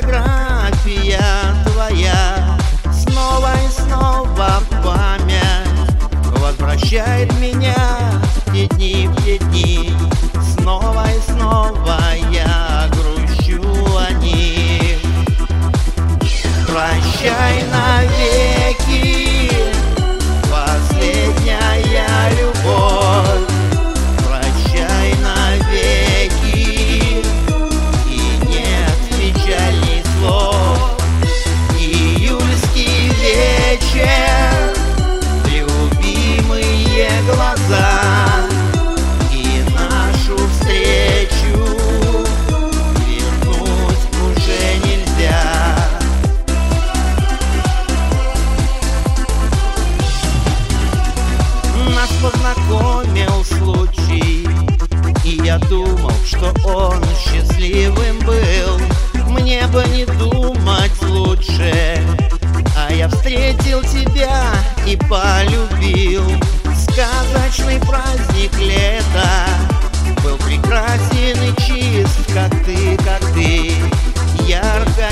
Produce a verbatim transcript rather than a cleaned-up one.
фотография твоя снова и снова в память возвращает меня в те дни, в те дни. Снова и снова я грущу о них. Прощай навеки, последняя любовь. Прощай навеки, и нет печальней слов. Июльский вечер, любимые глаза, и нашу встречу вернуть уже нельзя. Нас познакомил случай, и я думал, что он счастливым был. Мне бы не думать лучше, а я встретил тебя и полюбил. Сказочный праздник лета был прекрасен и чист, как ты, как ты. Ярко